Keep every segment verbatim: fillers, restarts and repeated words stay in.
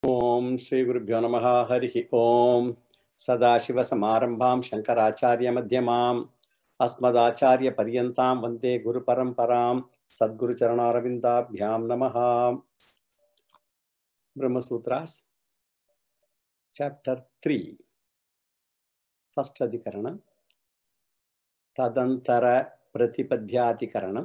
ओम श्री गुरुभ्यो नमः। हरि ओम। सदाशिवसमारंभां शंकराचार्यमध्यमाम् अस्मदाचार्यपर्यन्तां वन्दे गुरुपरम्परां। सद्गुरुचरणारविन्दाभ्यां नमः। ब्रह्मसूत्रास् चैप्टर थ्री, फर्स्ट अधिकरण, तदंतर प्रतिपद्याधिकरणम्।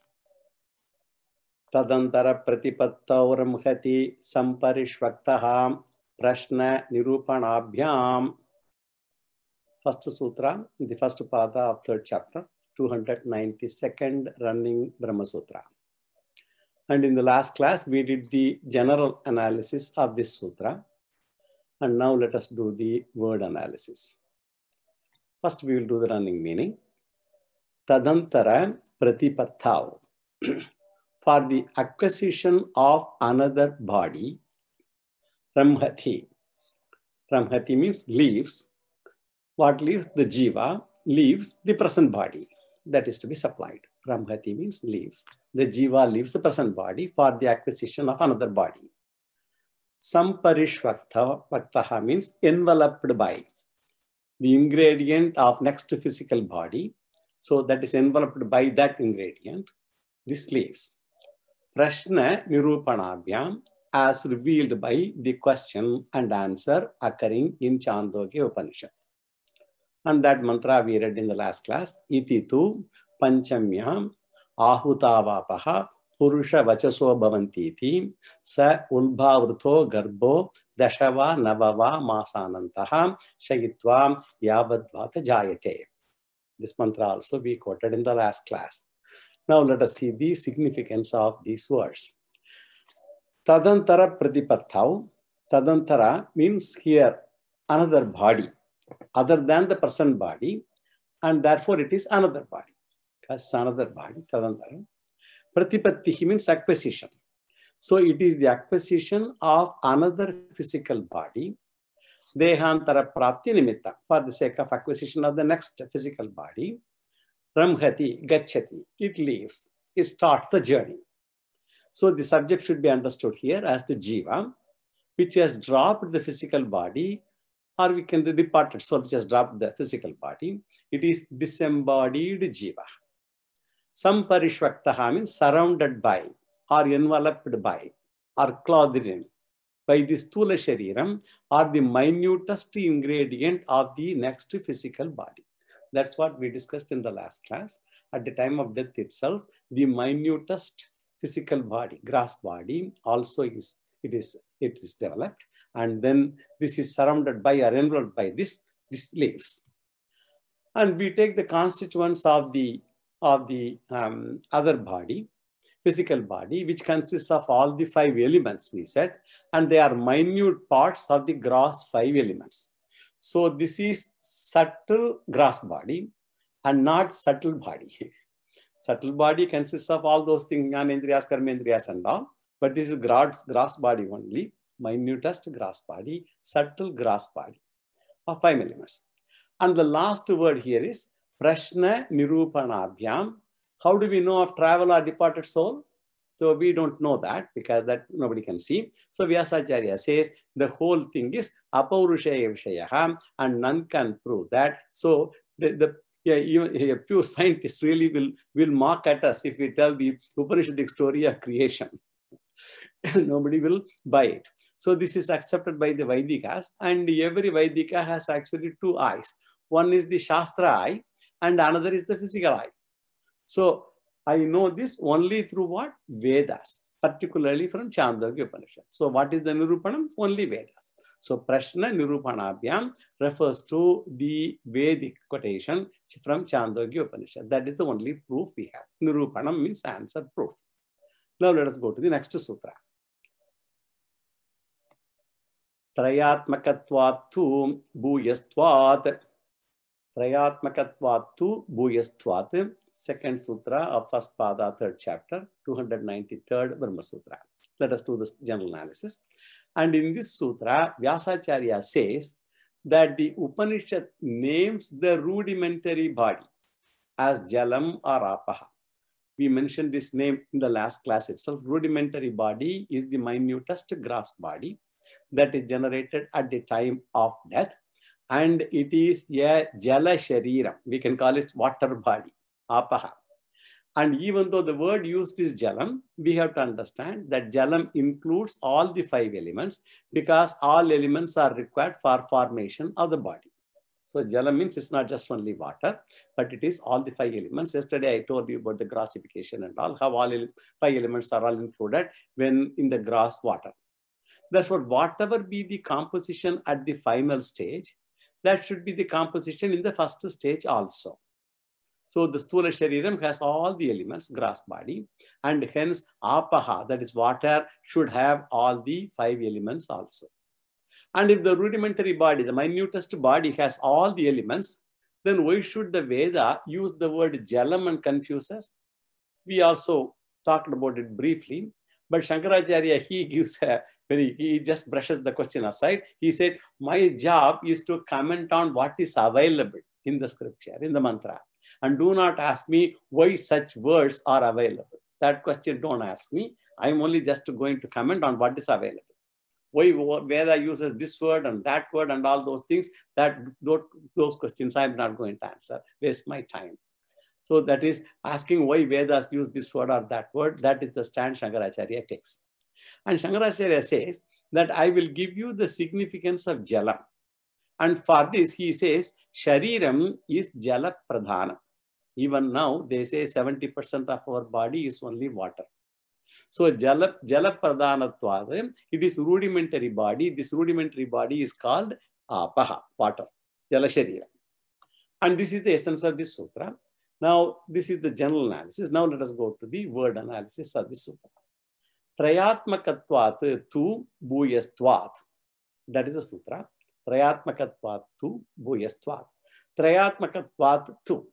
तदंतर प्रतिपत्तौर्महति संपरिष्वक्तः प्रश्न निरूपणाभ्याम्। First sutra, the first pada of third chapter, two hundred ninety-second running Brahma Sutra. And in the last class, we did the general analysis of this sutra. And now let us do the word analysis. First, we will do the running meaning. Tadantara pratipatthav. For the acquisition of another body, ramhati. Ramhati means leaves. What leaves? The jiva leaves the present body that is to be supplied. Ramhati means leaves. The jiva leaves the present body for the acquisition of another body. Samparishvaktaha means enveloped by the ingredient of next physical body. So that is enveloped by that ingredient. This leaves. Prashna nirupanabhyam, as revealed by the question and answer occurring in Chandogya Upanishad. And that mantra we read in the last class. Iti tu panchamyam ahutavapaha purusha vachaso bhavantiti sa ulbhavrutho garbho dashava navava masanantaha shayitva yavadvata jayate. This mantra also we quoted in the last class. Now let us see the significance of these words. Tadantara pratipatthav. Tadantara means here another body other than the present body, and therefore it is another body. Because another body, tadantara. Pratipattihi means acquisition. So it is the acquisition of another physical body, dehantara prapti nimitta, for the sake of acquisition of the next physical body. Ramhati, gacchati, it leaves, it starts the journey. So the subject should be understood here as the jiva, which has dropped the physical body, or we can the departed soul which has dropped the physical body. It is disembodied jiva. Samparishvaktaha means surrounded by, or enveloped by, or clothed in, by the sthula shariram, or the minutest ingredient of the next physical body. That's what we discussed in the last class. At the time of death itself, the minutest physical body, gross body, also is it is it is developed. And then this is surrounded by or enveloped by this, this leaves. And we take the constituents of the, of the um, other body, physical body, which consists of all the five elements we said, and they are minute parts of the gross five elements. So this is subtle gross body and not subtle body. Subtle body consists of all those things, jnanendriyas, karmendriyas and all, but this is gross, gross body only. Minutest gross body, subtle gross body of five elements. And the last word here is prashna nirupanabhyam. How do we know of travel or departed soul? So we don't know that because that nobody can see. So Vyasacharya says the whole thing is apaurushaya vishayaha and none can prove that. So the, the yeah, even a pure scientist really will, will mock at us if we tell the Upanishadic story of creation. Nobody will buy it. So this is accepted by the Vaidikas, and every Vaidika has actually two eyes. One is the Shastra eye and another is the physical eye. So I know this only through what? Vedas, particularly from Chandogya Upanishad. So what is the Nirupanam? Only Vedas. So Prashna Nirupanabhyam refers to the Vedic quotation from Chandogya Upanishad. That is the only proof we have. Nirupanam means answer, proof. Now let us go to the next sutra. Trayatmakatvattu bhuyastvat. Trayatmakatvattu bhuyastvat. Second sutra of first pada, third chapter, two hundred ninety-third Brahma Sutra. Let us do this general analysis. And in this sutra, Vyasacharya says that the Upanishad names the rudimentary body as Jalam or Apaha. We mentioned this name in the last class itself. Rudimentary body is the minutest gross body. that is generated at the time of death. And it is a Jala Shariram. We can call it water body, Apaha. And even though the word used is Jalam, we have to understand that Jalam includes all the five elements because all elements are required for formation of the body. So Jalam means it's not just only water, but it is all the five elements. Yesterday I told you about the grossification and all, how all five elements are all included when in the gross water. Therefore, whatever be the composition at the final stage, that should be the composition in the first stage also. So the Sthula Shariram has all the elements, gross body, and hence Apaha, that is water, should have all the five elements also. And if the rudimentary body, the minutest body has all the elements, then why should the Veda use the word Jalam and confuse us? We also talked about it briefly, but Shankaracharya, he gives a very, he just brushes the question aside. He said, my job is to comment on what is available in the scripture, in the mantra. And do not ask me why such words are available. That question don't ask me. I'm only just going to comment on what is available. Why Veda uses this word and that word and all those things, that those, those questions I'm not going to answer. Waste my time. So that is asking why Vedas use this word or that word. That is the stand Shankaracharya takes. And Shankaracharya says that I will give you the significance of Jala. And for this, he says, Shariram is Jala Pradhana. Even now, they say seventy percent of our body is only water. So, Jala, Jala Pradhanatvad, it is rudimentary body. This rudimentary body is called Apaha, water, Jala Shariram. And this is the essence of this sutra. Now, this is the general analysis. Now, let us go to the word analysis of this sutra. Trayatmakatvat tu bhuyastvat. That is a sutra. Trayatmakatvat tu bhuyastvat. Trayatmakatvat tu.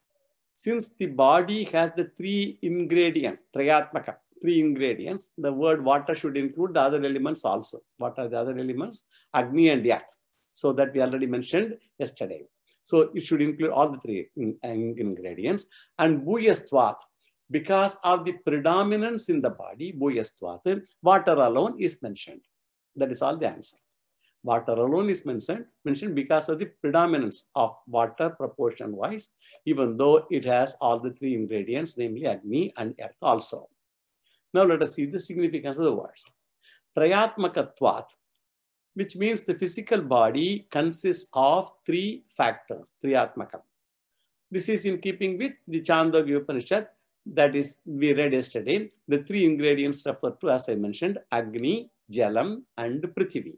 Since the body has the three ingredients, Trayatmaka, three ingredients, the word water should include the other elements also. What are the other elements? Agni and Earth. So that we already mentioned yesterday. So it should include all the three in, in, ingredients. And Bhuyastvat, because of the predominance in the body, Bhuyastvat, water alone is mentioned. That is all the answer. Water alone is mentioned, mentioned because of the predominance of water proportion-wise, even though it has all the three ingredients, namely Agni and Earth also. Now let us see the significance of the words. Trayatmakatvat, which means the physical body consists of three factors, Triyatmakam. This is in keeping with the Chandogya Upanishad, that is, we read yesterday. The three ingredients referred to, as I mentioned, Agni, Jalam, and Prithvi.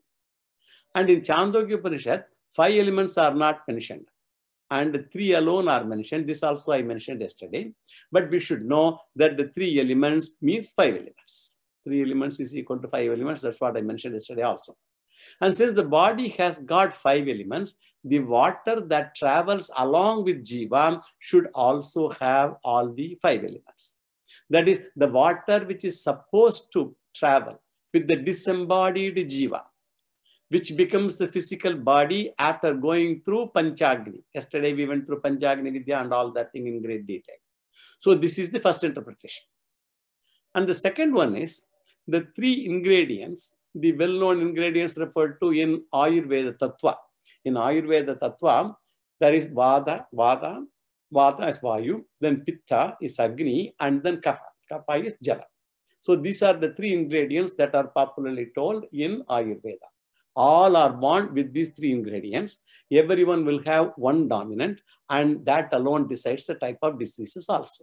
And in Chandogya Upanishad, five elements are not mentioned. And three alone are mentioned. This also I mentioned yesterday. But we should know that the three elements means five elements. Three elements is equal to five elements. That's what I mentioned yesterday also. And since the body has got five elements, the water that travels along with Jiva should also have all the five elements. That is, the water which is supposed to travel with the disembodied Jiva, which becomes the physical body after going through Panchagni. Yesterday we went through Panchagni Vidya and all that thing in great detail. So this is the first interpretation. And the second one is the three ingredients, the well-known ingredients referred to in Ayurveda Tattva. In Ayurveda Tattva, there is Vada, Vada, Vata is Vayu, then Pitta is Agni, and then Kapha. Kapha is Jala. So these are the three ingredients that are popularly told in Ayurveda. All are born with these three ingredients. Everyone will have one dominant, and that alone decides the type of diseases also.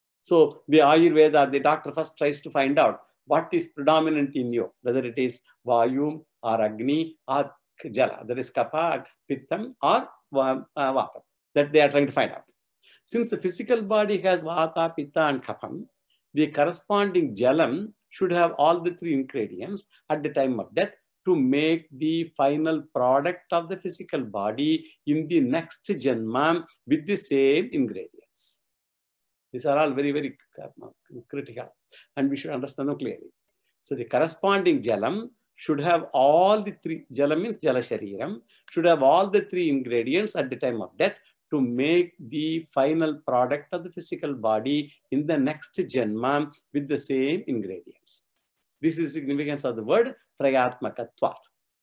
So the Ayurveda, the doctor first tries to find out what is predominant in you, whether it is Vayu or Agni or Jala, that is Kapha, Pittam or Vata, that they are trying to find out. Since the physical body has Vata, Pitta and Kapham, the corresponding Jalam should have all the three ingredients at the time of death to make the final product of the physical body in the next Janma with the same ingredients. These are all very, very critical, and we should understand them clearly. So the corresponding Jalam should have all the three, Jalam means Jala Shariram, should have all the three ingredients at the time of death to make the final product of the physical body in the next Janma with the same ingredients. This is the significance of the word Trayatmakatvat.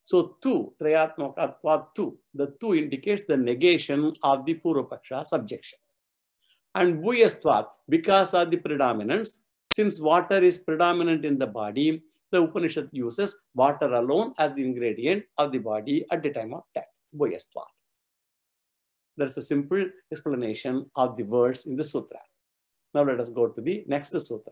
So tu, trayatmakatva tu, the tu indicates the negation of the Purvapaksha subjection. And bhuyastvat, because of the predominance, since water is predominant in the body, the Upanishad uses water alone as the ingredient of the body at the time of death. Bhuyastvat. That's a simple explanation of the words in the sutra. Now let us go to the next sutra.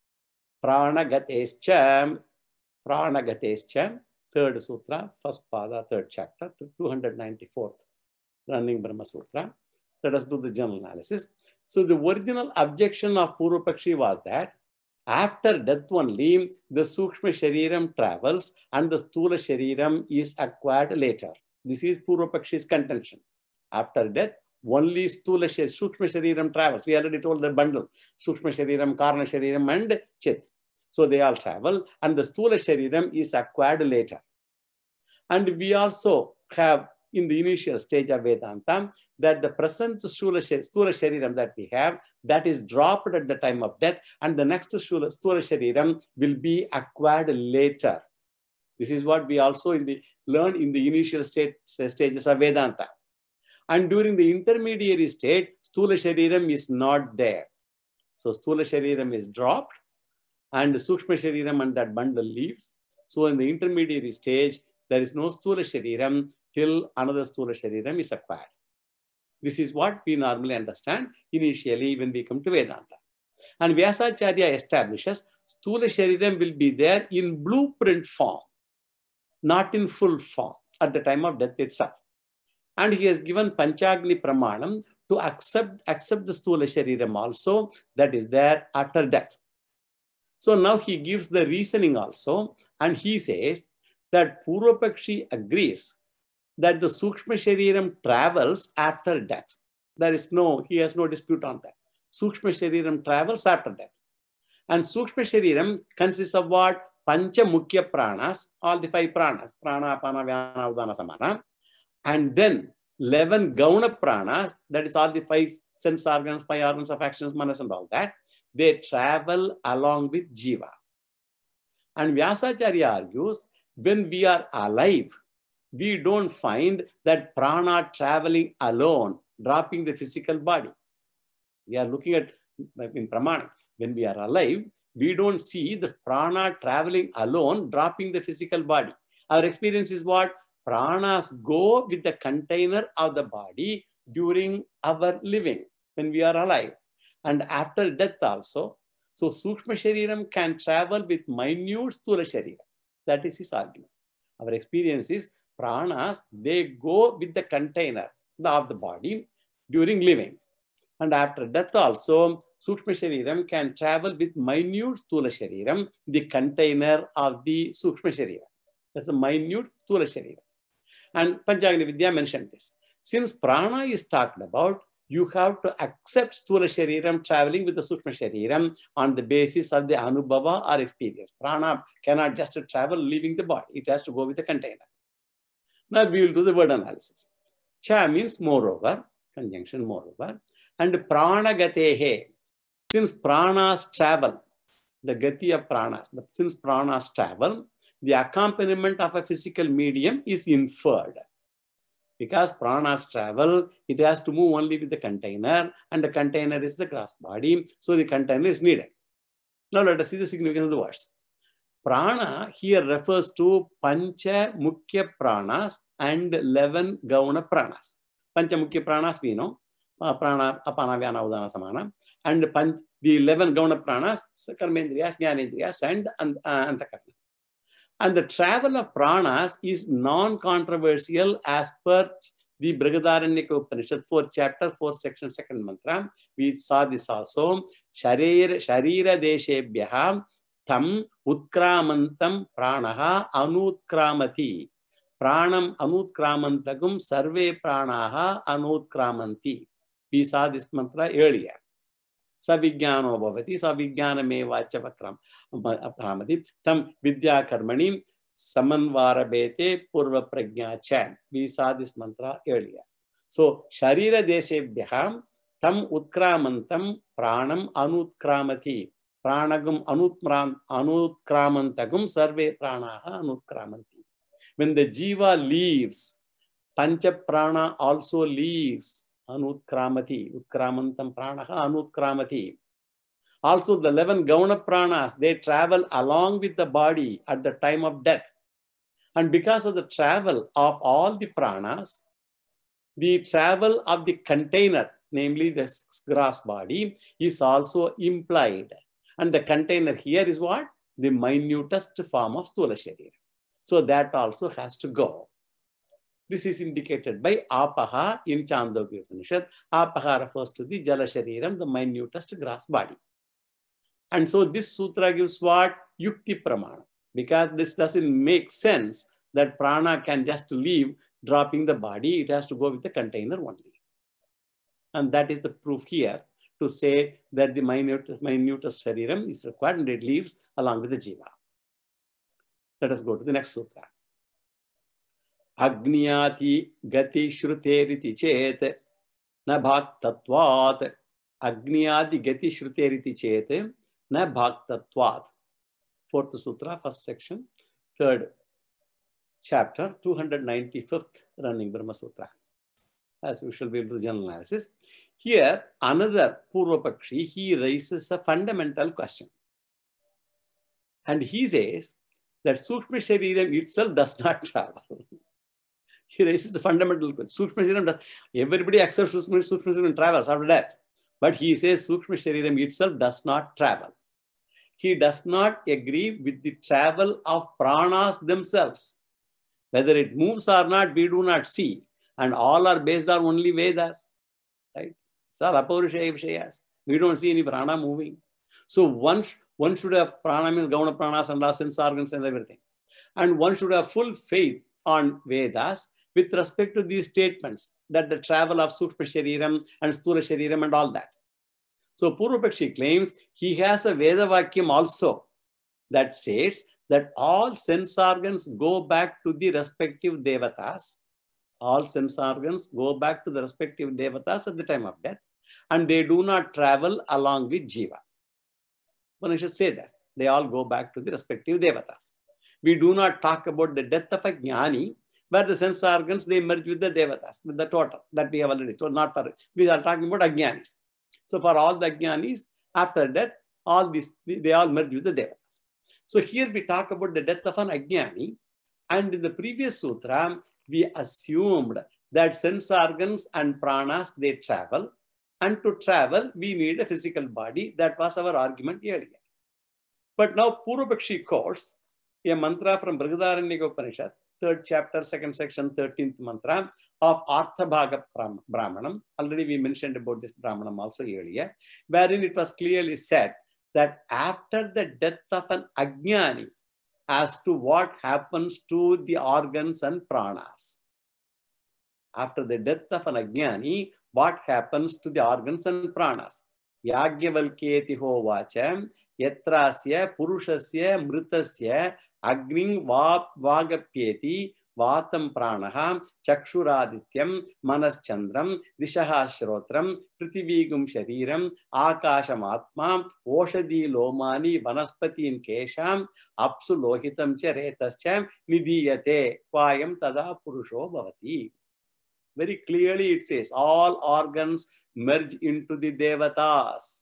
Pranagatescha, Pranagatescha, third sutra, first pada, third chapter, two hundred ninety-fourth running Brahma Sutra. Let us do the general analysis. So the original objection of Purvapakshi was that after death only, the Sukshma Shariram travels and the Sthula Shariram is acquired later. This is Purvapakshi's contention. After death, only Sthula Sukshma Shariram travels. We already told the bundle, Sukshma Shariram, Karna Shariram and Chit. So they all travel and the Sthula Shariram is acquired later. And we also have in the initial stage of Vedanta that the present Sthula Shariram that we have, that is dropped at the time of death, and the next Sthula Shariram will be acquired later. This is what we also in the learn in the initial state, stages of Vedanta. And during the intermediary state, Sthula Shariram is not there. So Sthula Shariram is dropped and the Sukshma Shariram and that bundle leaves. So in the intermediary stage, there is no Sthula Shariram till another Sthula Shariram is acquired. This is what we normally understand initially when we come to Vedanta. And Vyasacharya establishes Sthula Shariram will be there in blueprint form, not in full form at the time of death itself. And he has given Panchagni Pramanam to accept, accept the Sthula Shariram also that is there after death. So now he gives the reasoning also, and he says that Purvapakshi agrees that the Sukshma Shariram travels after death. There is no, he has no dispute on that. Sukshma Shariram travels after death. And Sukshma Shariram consists of what? Pancha Mukhya Pranas, all the five pranas, Prana, Apana, Vyana, Udana, Samana. And then eleven Gauna Pranas, that is all the five sense organs, five organs of actions, manas and all that. They travel along with Jiva. And Vyasacharya argues, when we are alive, we don't find that prana traveling alone, dropping the physical body. We are looking at, in Pramana, when we are alive, we don't see the prana traveling alone, dropping the physical body. Our experience is what? Pranas go with the container of the body during our living, when we are alive. And after death also, so Sukshma Shariram can travel with minute Sthula Shariram. That is his argument. Our experience is pranas, they go with the container of the body during living. And after death also, Sukshma Shariram can travel with minute Sthula Shariram, the container of the Sukshma Shariram. That's a minute Sthula Shariram. And Panchagni Vidya mentioned this. Since prana is talked about, you have to accept Sthula Shariram traveling with the Sukshma Shariram on the basis of the Anubhava or experience. Prana cannot just travel leaving the body. It has to go with the container. Now we will do the word analysis. Cha means moreover, conjunction moreover. And pranagatehe, since pranas travel, the gati of pranas, since pranas travel, the accompaniment of a physical medium is inferred. Because pranas travel, it has to move only with the container, and the container is the gross body, so the container is needed. Now let us see the significance of the words. Prana here refers to Pancha Mukhya Pranas and eleven Gauna Pranas. Pancha Mukhya Pranas we know, uh, Prana, Apana, Vyana, Udana, Samana, and pan, the eleven Gauna Pranas, Karmendriyas, Jnanendriyas, and uh, Antakarna. And the travel of pranas is non-controversial as per the Brihadaranyaka Upanishad, fourth chapter, fourth section, second mantra. We saw this also. Sharira, sharira deshebhyaha tam utkramantam pranaha anutkramati. Pranam anutkramantagum sarve pranaha anutkramanti. We saw this mantra earlier. Savijnano bhavati, savijnaname vachapakram apramati, tam vidya karmani samanvara bete purva prajna cha. We saw this mantra earlier. So, sharira deshebhyaham tam utkramantam pranam anutkramati. Pranagum anutram anutkramantagum sarve pranaha anutkramanti. When the jiva leaves, pancha prana also leaves. Anutkramati, utkramantam pranaha anutkramati. Also the eleven Gauna pranas, they travel along with the body at the time of death. And because of the travel of all the pranas, the travel of the container, namely the gross body, is also implied. And the container here is what? The minutest form of Sthula Sharira. So that also has to go. This is indicated by Apaha in Chandogya Upanishad. Apaha refers to the Jala Shariram, the minutest gross body. And so this sutra gives what? Yukti Pramana. Because this doesn't make sense that prana can just leave, dropping the body. It has to go with the container only. And that is the proof here to say that the minute, minutest shariram is required and it leaves along with the jiva. Let us go to the next sutra. Agniyati gati shruteriti chet na bhaktatvat. Agniyati gati shruteriti chet na bhaktatvat. Fourth sutra, first section, third chapter, two hundred ninety-fifth running Brahma Sutra. As we shall be able to general analysis. Here, another Purvapakshi, he raises a fundamental question. And he says that Sukshma Shariram itself does not travel. He raises the fundamental question. Sukshma Shariram does, everybody accepts Sukshma Shariram travels after death. But he says Sukshma Shariram itself does not travel. He does not agree with the travel of pranas themselves. Whether it moves or not, we do not see. And all are based on only Vedas. Right? It's all Apaurusheya Vishayas. We don't see any prana moving. So one, one should have prana means Gauna pranas and sense organs and everything. And one should have full faith on Vedas with respect to these statements that the travel of Sukshma Shariram and Sthula Shariram and all that. So Purvapakshi claims he has a Veda Vakyam also that states that all sense organs go back to the respective devatas. All sense organs go back to the respective devatas at the time of death, and they do not travel along with jiva. One should say that. They all go back to the respective devatas. We do not talk about the death of a jnani, where the sense organs, they merge with the devatas, with the total that we have already told. Not for, we are talking about ajnanis. So for all the ajnanis, after death, all these, they all merge with the devatas. So here we talk about the death of an ajnani, and in the previous sutra, we assumed that sense organs and pranas, they travel, and to travel, we need a physical body. That was our argument earlier. But now Purvapakshi quotes a mantra from Brihadaranyaka Upanishad, third chapter, second section, thirteenth mantra of Arthabhaga Brahmanam. Already we mentioned about this Brahmanam also earlier, wherein it was clearly said that after the death of an ajnani, as to what happens to the organs and pranas. After the death of an ajnani, what happens to the organs and pranas? Yagyavalkyeti hovacham yatrasya purushasya mritasya agning vagapyeti vatam pranaha chakshuradityam manaschandram dishaha shrotram prithivigum shariram akasham atma oshadi lomani vanaspatin kesham apsu lohitam cha retascha nidiyate vayam tada purusho bhavati. Very clearly it says all organs merge into the devatas.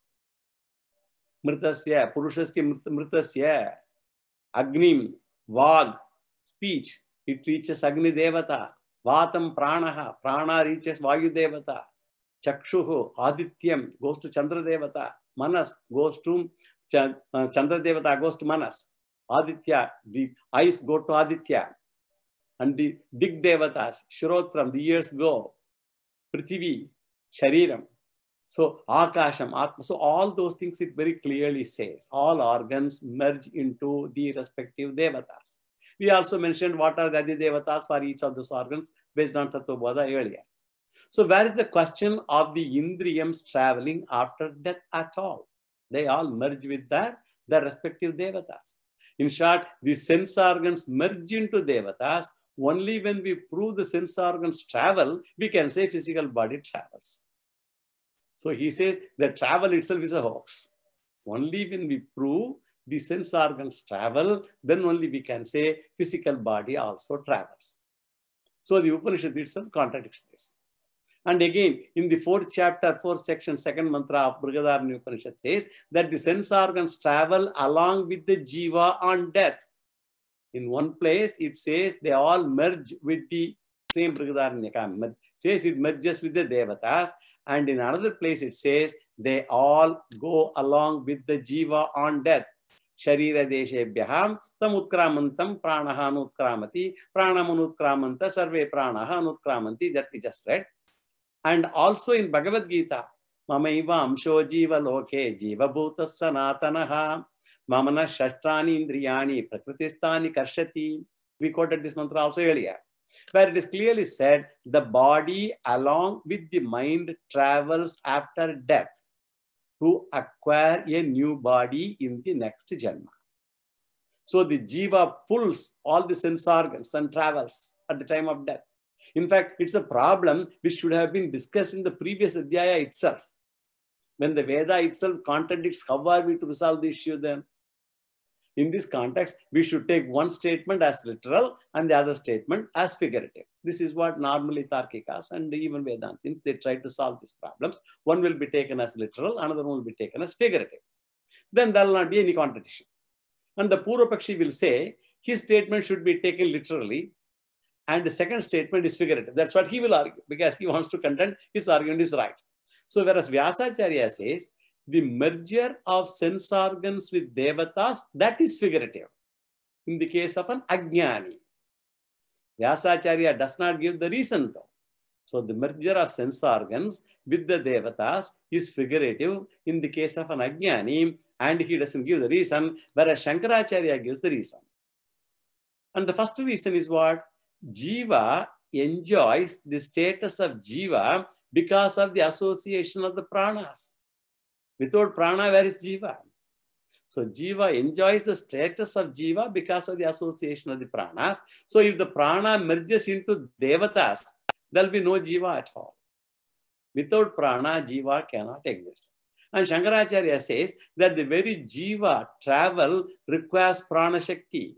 Mritasya, purushasya mritasya, agnim, vag, speech, it reaches Agni Devata. Vatam pranaha, prana reaches Vayu Devata. Chakshuhu, Adityam, goes to Chandra Devata. Manas goes to Ch uh, Chandra Devata, goes to Manas. Aditya, the eyes go to Aditya. And the Dig Devatas, Shrotram, the ears go. Prithivi, Shariram. So Akasham, Atma. So all those things it very clearly says. All organs merge into the respective Devatas. We also mentioned what are the Devatas for each of those organs based on Tattva Bodha earlier. So where is the question of the Indriyams traveling after death at all? They all merge with their, their respective Devatas. In short, the sense organs merge into Devatas. Only when we prove the sense organs travel, we can say physical body travels. So he says the travel itself is a hoax. Only when we prove the sense organs travel, then only we can say physical body also travels. So the Upanishad itself contradicts this. And again, in the fourth chapter, fourth section, second mantra of Brihadaranyaka Upanishad says that the sense organs travel along with the jiva on death. In one place, it says they all merge with the same Brihadaranyaka. Says it merges with the devatas. And in another place, it says they all go along with the jiva on death. Sharira deshebhyaham tam utkramantam pranaha anutkramati pranam anutkramanta sarve pranaha anutkramanti, that we just read. And also in Bhagavad Gita, Mamaiva amsho jiva loke jiva bhuta sanatanaha mamana shashrani indriyani prakritistani karshati. We quoted this mantra also earlier, where it is clearly said the body along with the mind travels after death to acquire a new body in the next janma. So the jiva pulls all the sense organs and travels at the time of death. In fact, it's a problem which should have been discussed in the previous Adhyaya itself. When the Veda itself contradicts, how are we to resolve the issue then? In this context, we should take one statement as literal and the other statement as figurative. This is what normally Tarkikas and even Vedantins, they try to solve these problems. One will be taken as literal, another one will be taken as figurative. Then there will not be any contradiction. And the Purva Pakshi will say, his statement should be taken literally, and the second statement is figurative. That's what he will argue, because he wants to contend his argument is right. So whereas Vyasacharya says, the merger of sense organs with devatas, that is figurative. In the case of an Ajnani, Vyasacharya does not give the reason though. So the merger of sense organs with the devatas is figurative in the case of an Ajnani, and he doesn't give the reason, whereas Shankaracharya gives the reason. And the first reason is what? Jiva enjoys the status of Jiva because of the association of the pranas. Without prana, where is Jiva? So Jiva enjoys the status of Jiva because of the association of the pranas. So if the prana merges into devatas, there will be no Jiva at all. Without prana, Jiva cannot exist. And Shankaracharya says that the very Jiva travel requires prana shakti.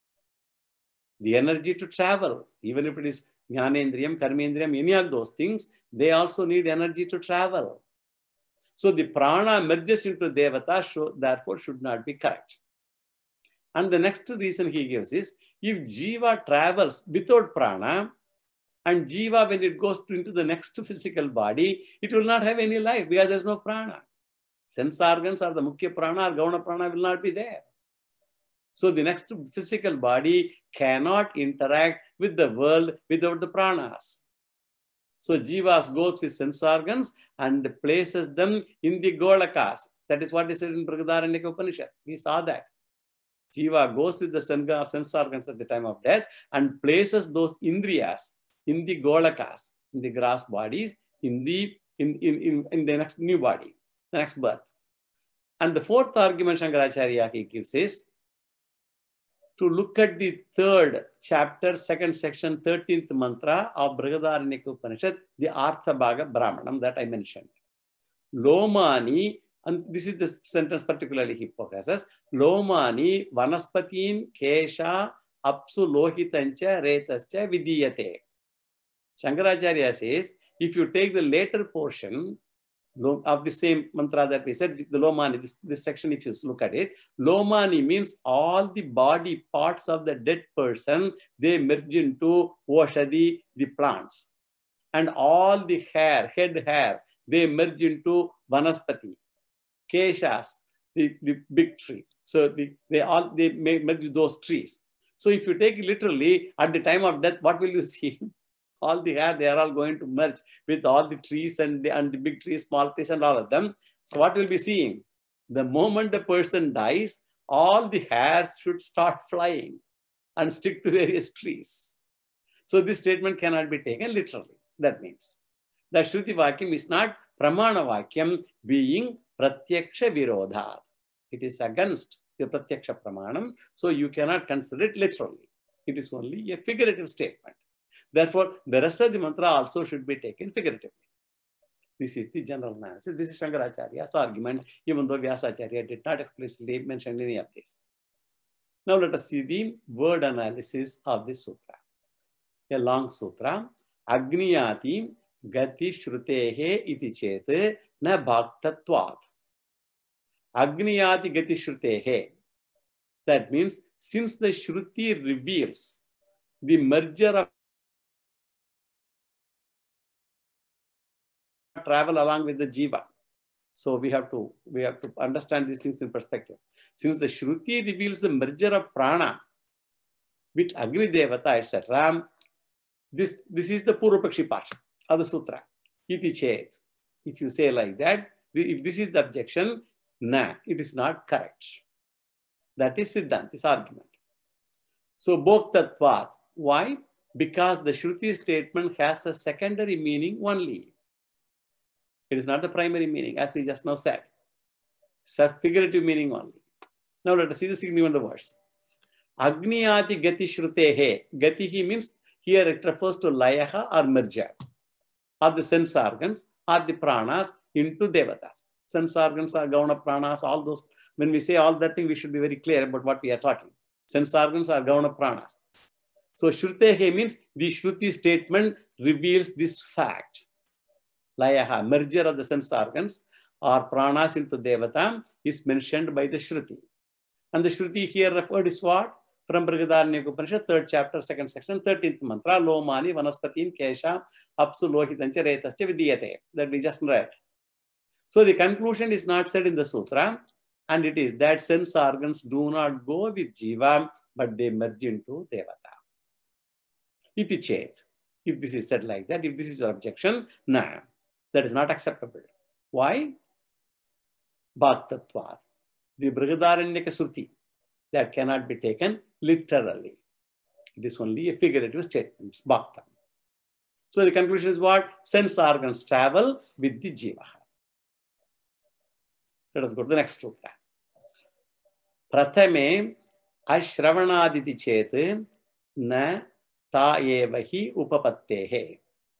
The energy to travel, even if it is Jnanendriyam, Karmendriyam, any of those things, they also need energy to travel. So the prana merges into devata, so therefore should not be correct. And the next reason he gives is, if jiva travels without prana, and jiva, when it goes to, into the next physical body, it will not have any life because there is no prana. Sense organs or the mukhya prana or gauna prana will not be there. So the next physical body cannot interact with the world without the pranas. So jivas goes with sense organs and places them in the golakas. That is what is said in Brihadaranyaka Upanishad. We saw that. Jiva goes with the sense organs at the time of death and places those indriyas in the golakas, in the grass bodies, in the, in, in, in, in the next new body, the next birth. And the fourth argument Shankaracharya he gives is, to look at the third chapter, second section, thirteenth mantra of Brihadaranyaka Upanishad, the Artha Bhaga Brahmanam that I mentioned. Lomani, and this is the sentence particularly he focuses, Lomani Vanaspatin Kesha Apsu Lohitancha Retascha Vidiyate. Shankaracharya says, if you take the later portion of the same mantra that we said, the Lomani, this, this section, if you look at it, Lomani means all the body parts of the dead person, they merge into Oshadi, the plants. And all the hair, head hair, they merge into Vanaspati, Keshas, the, the big tree. So the, they all they merge those trees. So if you take it literally, at the time of death, what will you see? All the hair, they are all going to merge with all the trees and the, and the big trees, small trees and all of them. So what we'll be seeing? The moment the person dies, all the hairs should start flying and stick to various trees. So this statement cannot be taken literally. That means the Shruti Vakyam is not Pramana Vakyam being Pratyaksha Virodhat. It is against the Pratyaksha Pramanam. So you cannot consider it literally. It is only a figurative statement. Therefore, the rest of the mantra also should be taken figuratively. This is the general analysis. This is Shankaracharya's argument, even though Vyasacharya did not explicitly mention any of this. Now let us see the word analysis of this sutra. A long sutra. Agniyati gati shrutehe iti chet na bhaktatvat. Agniyati gati shrutehe. That means since the Shruti reveals the merger of travel along with the Jiva. So we have to we have to understand these things in perspective. Since the Shruti reveals the merger of prana with Agni Devata, et cetera, this, this is the Purvapakshi part of the sutra. Iti chet. If you say like that, if this is the objection, nah, it is not correct. That is Siddhant, this argument. So, Bhoktatvat. Why? Because the Shruti statement has a secondary meaning only. It is not the primary meaning, as we just now said. It's a figurative meaning only. Now, let us see the significance of the words. Agniyati gati shrutehe. Gatihi means here it refers to layaha or merger of the sense organs or the pranas into devatas. Sense organs are Gauna pranas, all those. When we say all that thing, we should be very clear about what we are talking. Sense organs are Gauna pranas. So Shrutehe means the Shruti statement reveals this fact. Layaha, merger of the sense organs or pranas into devata is mentioned by the Shruti. And the Shruti here referred is what? From Brihadaranyaka Upanishad, third chapter, second section, thirteenth mantra, Lomani, Vanaspatin, Kesha, Apsu, Lohitancha, Retascha, Vidyate. That we just read. So the conclusion is not said in the sutra, and it is that sense organs do not go with Jiva, but they merge into Devata. Iti chet. If this is said like that, if this is your objection, nah, that is not acceptable. Why? Bhaktatvat. The Brihadaranyaka Sruti, that cannot be taken literally. It is only a figurative statement. It's bhakta. So the conclusion is what? Sense organs travel with the Jiva. Let us go to the next sutra. Prathame ashravanaditi chet na ta evahi upapattehe.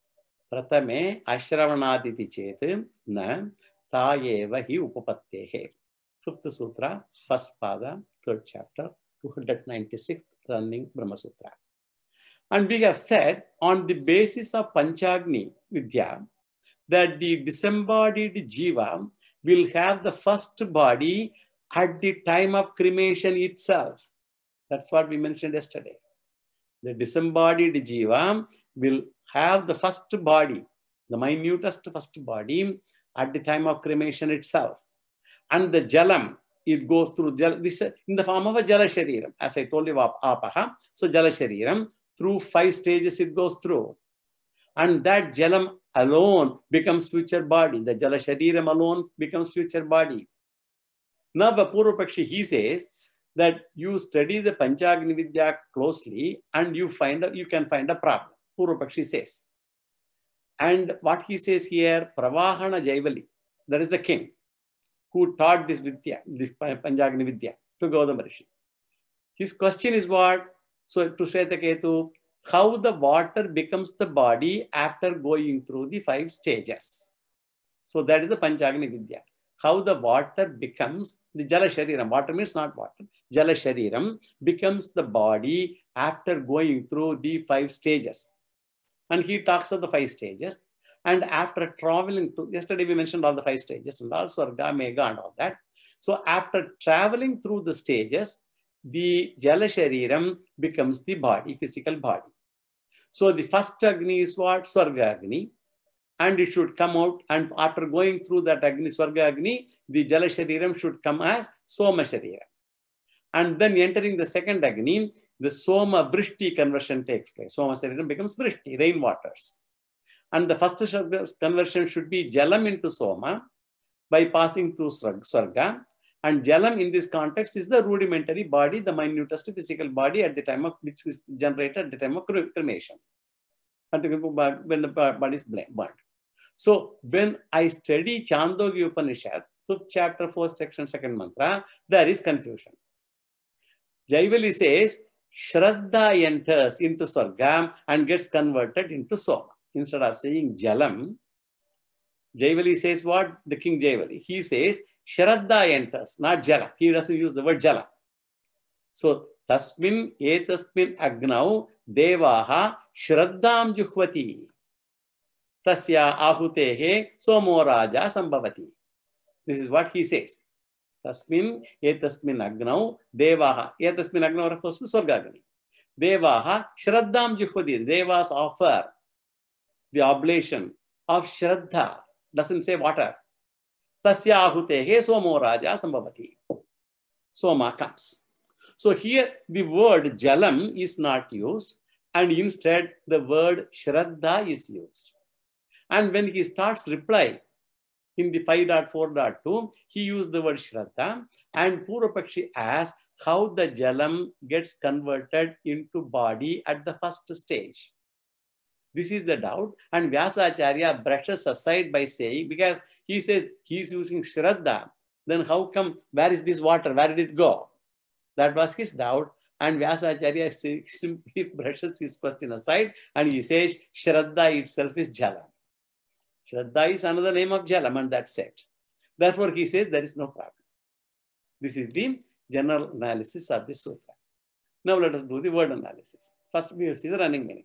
Prathame ashravanaditi chet na ta evahi upapattehe. Fifth sutra, first pada, third chapter, two hundred ninety-sixth running Brahma Sutra. And we have said on the basis of Panchagni Vidya that the disembodied Jiva will have the first body at the time of cremation itself. That's what we mentioned yesterday. The disembodied Jiva will have the first body, the minutest first body at the time of cremation itself. And the Jalam, it goes through this in the form of a Jala Shariram, as I told you, Apaha. So Jala Shariram, through five stages it goes through. And that Jalam alone becomes future body. The Jala Shariram alone becomes future body. Now, the Purvapakshi, he says that you study the Panchagni Vidya closely and you find a, you can find a problem. Purvapakshi says. And what he says here, Pravahana Jaivali, that is the king who taught this Vidya, this Panchagni Vidya to Gautama Rishi. His question is what? So to Shvetaketu, how the water becomes the body after going through the five stages. So that is the Panchagni Vidya. How the water becomes the Jala Shariram. Water means not water. Jala Shariram becomes the body after going through the five stages. And he talks of the five stages. And after traveling to, yesterday we mentioned all the five stages and also Sarga, Mega and all that. So after traveling through the stages, the Jala Shariram becomes the body, physical body. So the first Agni is what? Swarga Agni. And it should come out, and after going through that Agni, Swarga Agni, the Jala Shariram should come as Soma Shariram. And then entering the second Agni, the Soma Vrishti conversion takes place. Soma Shariram becomes Vrishti, rain waters. And the first conversion should be Jalam into Soma by passing through Swarga. And Jalam in this context is the rudimentary body, the minutest physical body at the time of which is generated at the time of cremation. When the body is burnt. So when I study Chandogya Upanishad, fifth chapter, fourth section, second mantra, there is confusion. Jaivali says, Shraddha enters into Swarga and gets converted into Soma. Instead of saying Jalam, Jaivali says what? The king Jaivali. He says, Shraddha enters, not Jala. He doesn't use the word Jala. So, Tasmin etasmin agnau devaha shraddham juhvati. Tasya ahutehe somo raja sambhavati. This is what he says. Tasmin etasmin agnau devaha. Etasmin agnau refers to Swargagni. Devaha shraddham juhvati. Devas offer the oblation of Shraddha. Doesn't say water. Tasya ahutehe somo raja sambhavati. Soma comes. So here the word Jalam is not used, and instead the word Shraddha is used. And when he starts reply in the five point four point two, he used the word Shraddha, and Purvapakshi asks how the Jalam gets converted into body at the first stage. This is the doubt, and Vyasacharya brushes aside by saying, because he says he's using Shraddha, then how come, where is this water, where did it go? That was his doubt, and Vyasacharya simply brushes his question aside, and he says Shraddha itself is Jalam. Shraddha is another name of Jalam, and that's it. Therefore, he says there is no problem. This is the general analysis of this sutra. Now let us do the word analysis. First, we will see the running meaning.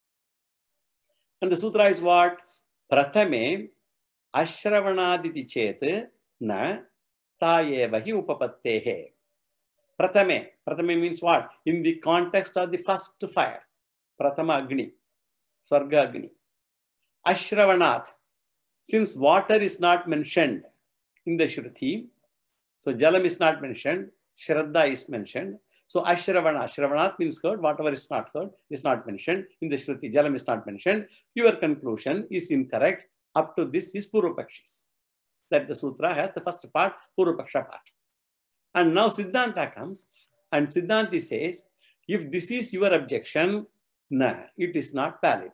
And the sutra is what? Prathame ashravanaditi chet na tayevahi upapattehe. Prathame. Prathame means what? In the context of the first fire. Prathama Agni. Swarga Agni. Ashravanat. Since water is not mentioned in the Shruti, so Jalam is not mentioned, Shraddha is mentioned. So Ashravana. Ashravanat means heard. Whatever is not heard is not mentioned in the Shruti. Jalam is not mentioned. Your conclusion is incorrect. Up to this is Purvapakshis. That the sutra has the first part, Purvapaksha part. And now Siddhanta comes, and Siddhanti says, if this is your objection, nah, it is not valid.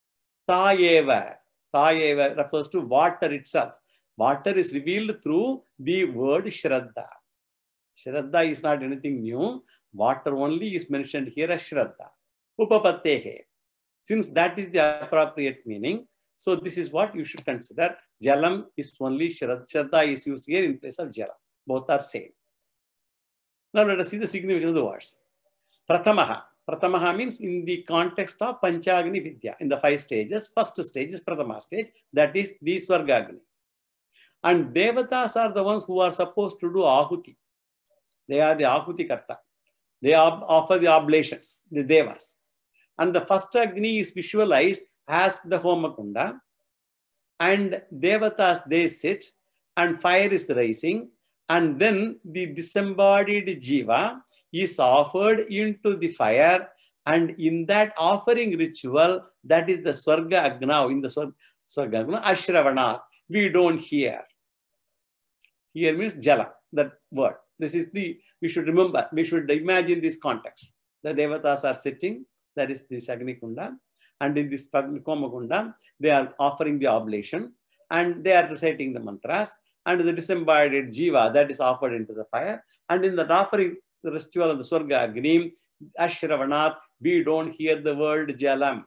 Tayeva. Tayeva refers to water itself. Water is revealed through the word Shraddha. Shraddha is not anything new. Water only is mentioned here as Shraddha. Upapattehe. Since that is the appropriate meaning, so this is what you should consider. Jalam is only Shraddha. Shraddha is used here in place of Jalam. Both are same. Now let us see the significance of the words. Prathamaha. Prathamaha means in the context of Panchagni Vidya. In the five stages, first stage is Prathama stage. That is the Swargagni. And Devatas are the ones who are supposed to do Ahuti. They are the Ahuti Karta. They offer the oblations, the Devas. And the first Agni is visualized as the Homakunda. And Devatas, they sit and fire is rising. And then the disembodied Jiva is offered into the fire. And in that offering ritual, that is the Swarga Agna. In the Swarga Agna, Ashravana, we don't hear. Here means Jala, that word. This is the, we should remember, we should imagine this context. The Devatas are sitting, that is this Agni Kunda. And in this Koma Kunda, they are offering the oblation. And they are reciting the mantras. And the disembodied Jiva, that is offered into the fire. And in that offering, the ritual of the Swarga Agni, Ashravanat, we don't hear the word Jalam.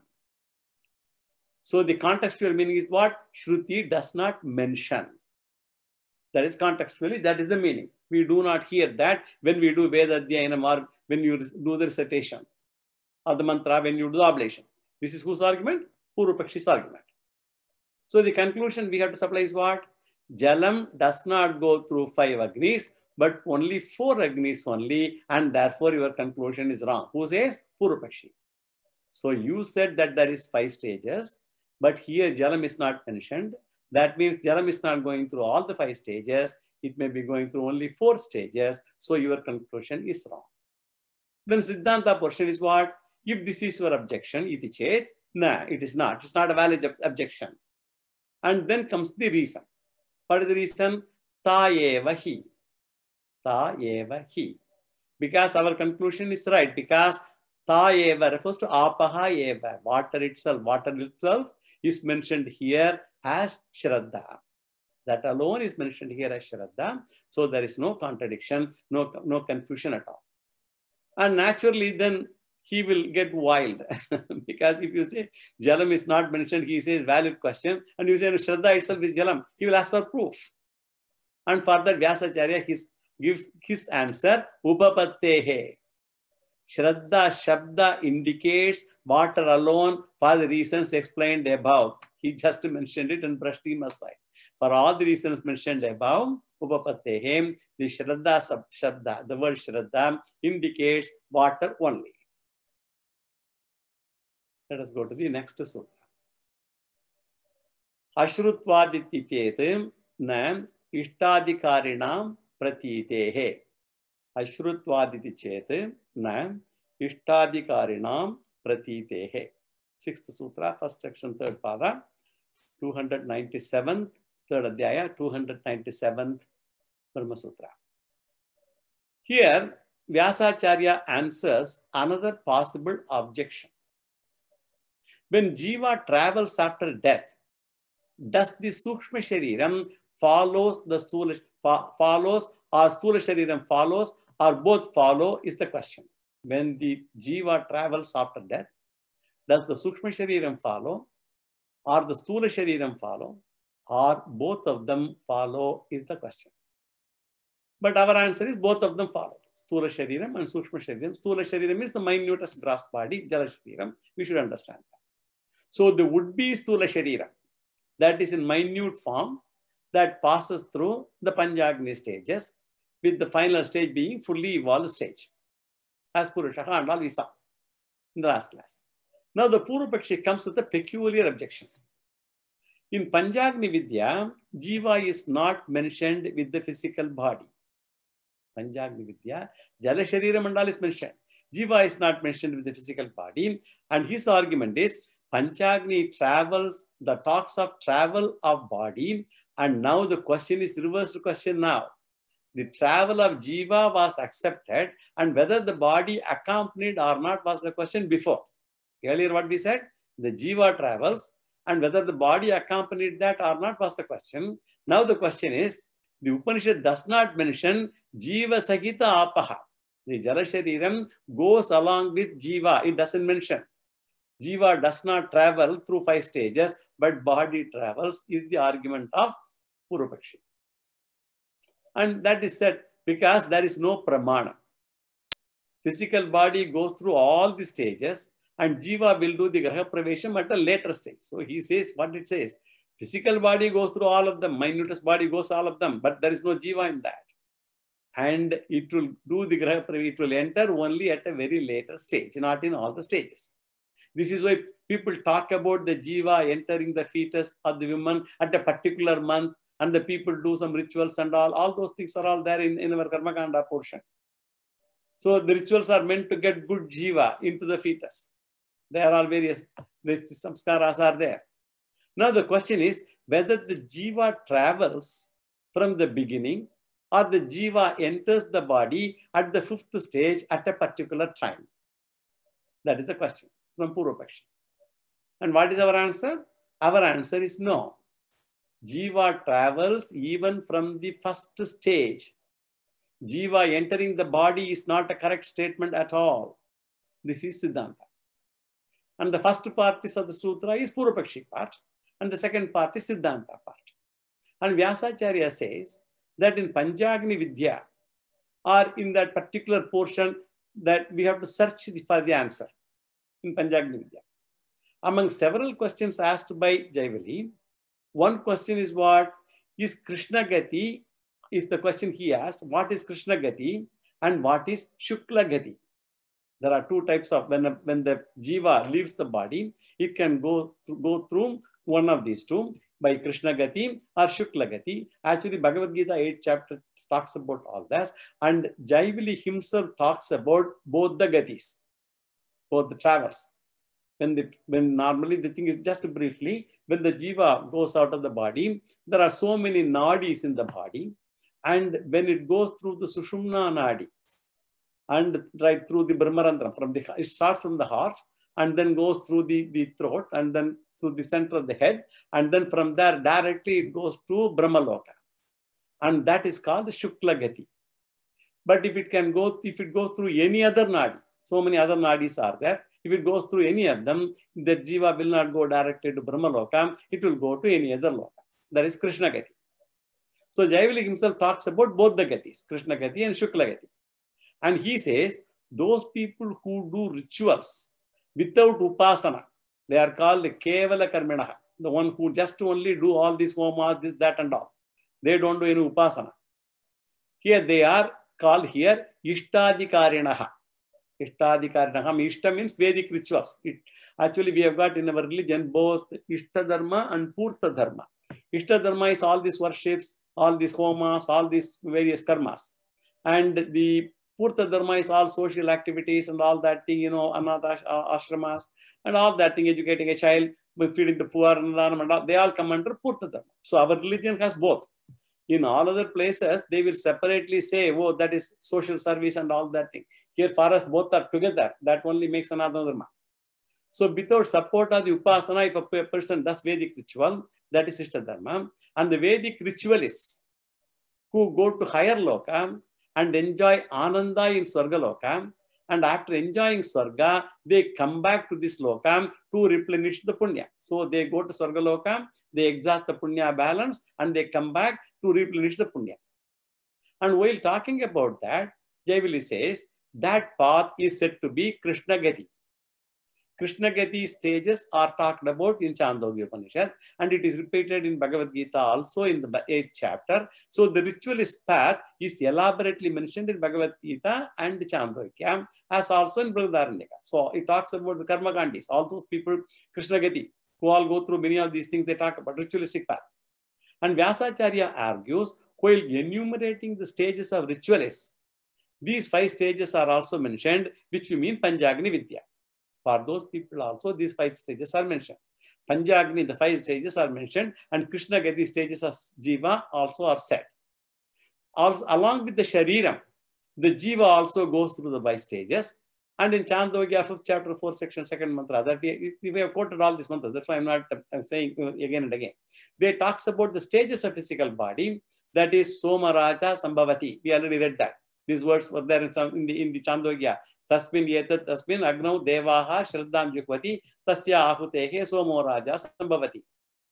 So the contextual meaning is what? Shruti does not mention. That is contextually, that is the meaning. We do not hear that when we do Veda Adhyayanam or when you do the recitation of the mantra, when you do the oblation. This is whose argument? Purvapakshi's argument. So the conclusion we have to supply is what? Jalam does not go through five Agnis, but only four Agnis only, and therefore your conclusion is wrong. Who says? Purvapakshi. So you said that there is five stages, but here Jalam is not mentioned. That means Jalam is not going through all the five stages. It may be going through only four stages. So your conclusion is wrong. Then Siddhanta portion is what? If this is your objection, iti chet, nah, it is not. It's not a valid ob objection. And then comes the reason. What is the reason? Ta eva hi. Ta eva hi. Because our conclusion is right. Because ta eva refers to apaha eva. Water itself. Water itself is mentioned here as Shraddha. That alone is mentioned here as Shraddha. So there is no contradiction, no, no confusion at all. And naturally then he will get wild. Because if you say Jalam is not mentioned, he says valid question, and you say Shraddha itself is Jalam, he will ask for proof. And further, Vyasacharya his, gives his answer, Upapattehe. Shraddha Shabda indicates water alone for the reasons explained above. He just mentioned it and brushed him aside. For all the reasons mentioned above, Upapattehe, the Shraddha Shabda, the word Shraddha indicates water only. Let us go to the next sutra. Ashrutvaditi chet na ishtadikarinam pratitehe. Ashrutvaditi chet na ishtadikarinam pratitehe. Sixth sutra, first section, third pada, two hundred ninety-seventh, third adhyaya, two hundred ninety-seventh Brahma Sutra. Here, Vyasacharya answers another possible objection. When Jiva travels after death, does the Sukshma Shariram follows the Sthula, follows or Sthula Shariram follows or both follow is the question. When the Jiva travels after death, does the Sukshma Shariram follow or the Sthula Shariram follow or both of them follow is the question. But our answer is both of them follow. Sthula Shariram and Sukshma Shariram. Sthula Shariram is the minutest gross body, Jala Shariram. We should understand that. So the would-be Sthula Shariram, that is in minute form, that passes through the Panchagni stages, with the final stage being fully evolved stage. As Purushaka and all we saw in the last class. Now the Purvapakshi comes with a peculiar objection. In Panchagni Vidya, Jiva is not mentioned with the physical body. Panchagni Vidya, Jala Sharira Mandal is mentioned. Jiva is not mentioned with the physical body. And his argument is, Panchagni travels, the talks of travel of body, and now the question is reversed question now. The travel of Jiva was accepted, and whether the body accompanied or not was the question before. Earlier what we said, the Jiva travels, and whether the body accompanied that or not was the question. Now the question is, the Upanishad does not mention Jiva Sagita Apaha. The Jala Shariram goes along with Jiva. It doesn't mention. Jiva does not travel through five stages, but body travels, is the argument of Purvapakshi. And that is said because there is no pramana. Physical body goes through all the stages, and Jiva will do the Graha Pravesham at a later stage. So he says what it says. Physical body goes through all of them, minutest body goes all of them, but there is no Jiva in that. And it will do the Graha Pravesham, it will enter only at a very later stage, not in all the stages. This is why people talk about the Jiva entering the fetus of the woman at a particular month, and the people do some rituals and all. All those things are all there in, in our Karma Kanda portion. So the rituals are meant to get good Jiva into the fetus. There are various, various samskaras are there. Now the question is whether the Jiva travels from the beginning or the Jiva enters the body at the fifth stage at a particular time. That is the question from Purvapakshi. And what is our answer? Our answer is no. Jiva travels even from the first stage. Jiva entering the body is not a correct statement at all. This is Siddhanta. And the first part is of the sutra is Purvapakshi part, and the second part is Siddhanta part. And Vyasacharya says that in Panchagni Vidya, or in that particular portion, that we have to search for the answer in Panchagni Vidya. Among several questions asked by Jaivali, one question is what? Is Krishna Gati, is the question he asked, what is Krishna Gati and what is Shukla Gati? There are two types of, when, when the Jiva leaves the body, it can go, through, go through one of these two, by Krishna Gati or Shukla Gati. Actually, Bhagavad Gita eighth chapter talks about all this, and Jaivali himself talks about both the Gatis, both the travels. When, the, when normally the thing is just briefly, when the Jiva goes out of the body, there are so many nadis in the body, and when it goes through the Sushumna Nadi, and right through the Brahmarandhra, from the, it starts from the heart, and then goes through the, the throat, and then to the center of the head, and then from there directly it goes to Brahmaloka. And that is called Shukla Gati. But if it can go, if it goes through any other nadi, So many other nadis are there. If it goes through any of them, the jiva will not go directly to Brahmaloka. It will go to any other loka. That is Krishna Gati. So Jayavali himself talks about both the Gatis, Krishna Gati and Shukla Gati. And he says, those people who do rituals without upasana, they are called Kevala Karminaha. The one who just only do all this homas, this, that and all. They don't do any upasana. Here they are called here Ishtadikarinaha. Ishtadikarinaha. Ishta means Vedic rituals. It, actually, we have got in our religion both Ishta Dharma and Purta Dharma. Ishta Dharma is all these worships, all these homas, all these various karmas. And the Purta Dharma is all social activities and all that thing, you know, anatha ashramas and all that thing, educating a child, feeding the poor, and all, they all come under Purta Dharma. So our religion has both. In all other places, they will separately say, oh, that is social service and all that thing. Here for us, both are together. That only makes another dharma. So without support of the upasana, if a person does Vedic ritual, that is Ishta Dharma. And the Vedic ritualists who go to higher loka and enjoy Ananda in Swarga loka, and after enjoying Swarga, they come back to this loka to replenish the punya. So they go to Swarga loka, they exhaust the punya balance, and they come back to replenish the punya. And while talking about that, Jayavali says, that path is said to be Krishna Gati. Krishna Gati stages are talked about in Chandogya Upanishad, and it is repeated in Bhagavad Gita also in the eighth chapter. So the ritualist path is elaborately mentioned in Bhagavad Gita and Chandogya, as also in Brihadaranyaka. So it talks about the Karma Kandis, all those people, Krishna Gati, who all go through many of these things, they talk about ritualistic path. And Vyasacharya argues, while enumerating the stages of ritualists, these five stages are also mentioned, which we mean Panchagni Vidya. For those people also, these five stages are mentioned. Panchagni, the five stages are mentioned, and Krishna Gati stages of Jiva also are said. Also, along with the Shariram, the Jiva also goes through the five stages. And in Chandogya, fifth chapter, fourth section, second mantra, that we, we have quoted all these mantras. That's why I'm not I'm saying again and again. They talks about the stages of physical body, that is Soma Raja Sambhavati. We already read that. These words were there in, some, in the in the Chandogya. Tasmin yetat tasmin agnau devaha shraddham jukwati tasya ahutehe somo raja sambhavati.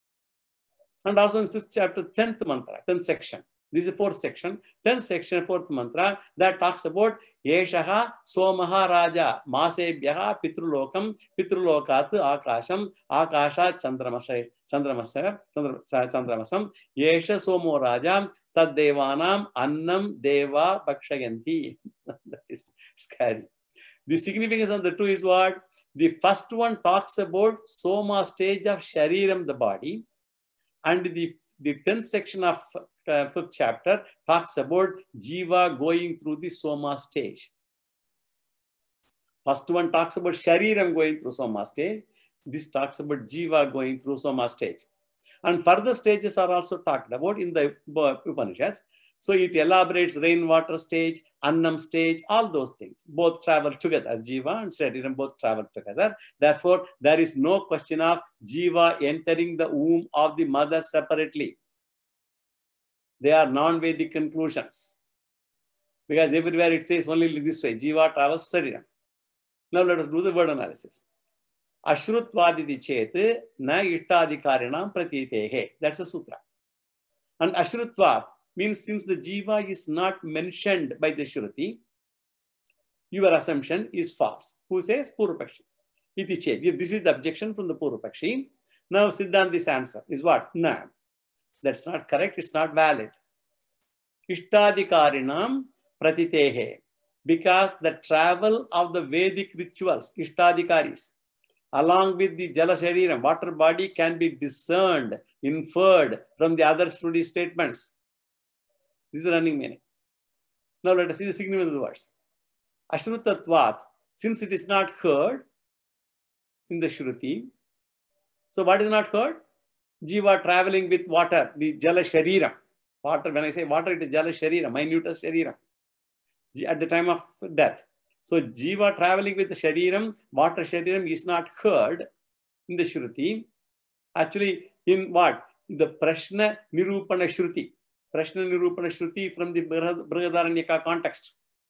And also in fifth chapter, tenth mantra, tenth section. This is the fourth section, tenth section, fourth mantra, that talks about Yeshaha Somaha Raja Masebhyaha Pitrulokam Pitrulokat Akasham Akasha Chandramasa Chandramasa Chandramasam Yesha Somo Raja Tad Devanam Annam Deva Bakshayanti. That is scary. The significance of the two is what? The first one talks about Soma stage of Shariram, the body, and the, the tenth section of uh, fifth chapter talks about Jiva going through the Soma stage. First one talks about Shariram going through Soma stage. This talks about Jiva going through Soma stage. And further stages are also talked about in the Upanishads. So it elaborates rainwater stage, Annam stage, all those things. Both travel together. Jiva and Shariram both travel together. Therefore, there is no question of Jiva entering the womb of the mother separately. They are non-Vedic conclusions. Because everywhere it says only this way, Jiva travels Shariram. Now let us do the word analysis. Ashrutvaditi chet na ittadikarinam pratitehe. That's a sutra. And Ashrutvad means since the Jiva is not mentioned by the Shruti, your assumption is false. Who says? Purvapakshi. Iti chet. This is the objection from the Purvapakshi. Now Siddhanti's answer is what? No. That's not correct. It's not valid. Ishtadikarinam pratitehe. Because the travel of the Vedic rituals, Ishtadikaris, along with the Jala Shariram, water body, can be discerned, inferred from the other Shruti statements. This is the running meaning. Now let us see the significance of the words. Ashrutatvat, since it is not heard in the Shruti, so what is not heard? Jiva traveling with water, the Jala Shariram. Water, when I say water, it is Jala Shariram, minutest Shariram, at the time of death. So Jiva traveling with the Shariram, water Shariram is not heard in the Shruti. Actually, in what? The Prashna Nirupana Shruti. Prashna Nirupana Shruti from the Brihadaranyaka context.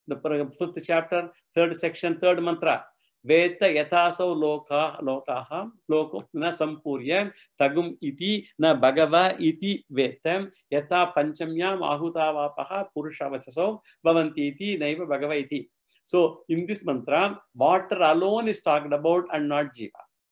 the fifth chapter, third section, third mantra. Veta yathaso loka lokaha loko na sampurya tagum iti na bhagava iti vetam yatha panchamyam ahutavapaha purushavachaso bhavanti iti naiva bhagava iti. So in this mantra, water alone is talked about and not jiva.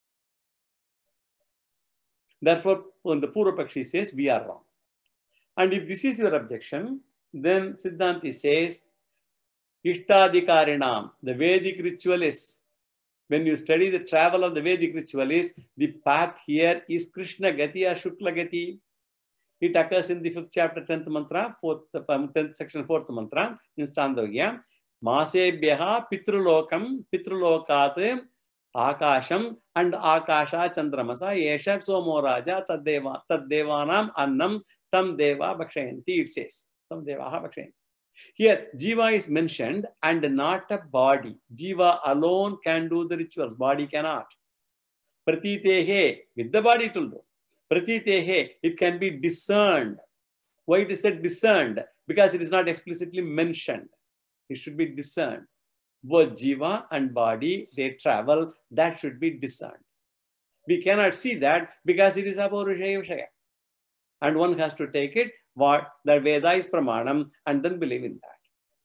Therefore, when the Purvapakshi says we are wrong. And if this is your objection, then Siddhanti says, Ishtadikarinam, the Vedic ritualists. When you study the travel of the Vedic ritualists, the path here is Krishna Gati or Shukla Gati. It occurs in the fifth chapter, tenth mantra, fourth, tenth section, fourth mantra, in Chandogya. Masebhyaha pitrulokam, pitrulokat, Akasham and Akasha Chandramasa, Yesha Somo Raja, Taddeva, Taddevanam, Annam, Tam Deva Bhakshayanti, it says. Tam Devaha Bhakshayanti. Here, Jiva is mentioned and not a body. Jiva alone can do the rituals, body cannot. Pratitehe, with the body it will do. Pratitehe, it can be discerned. Why it is said discerned? Because it is not explicitly mentioned. It should be discerned. Both Jiva and body, they travel, that should be discerned. We cannot see that because it is Apaurusheya Vishaya. And one has to take it, what the Veda is Pramanam, and then believe in that.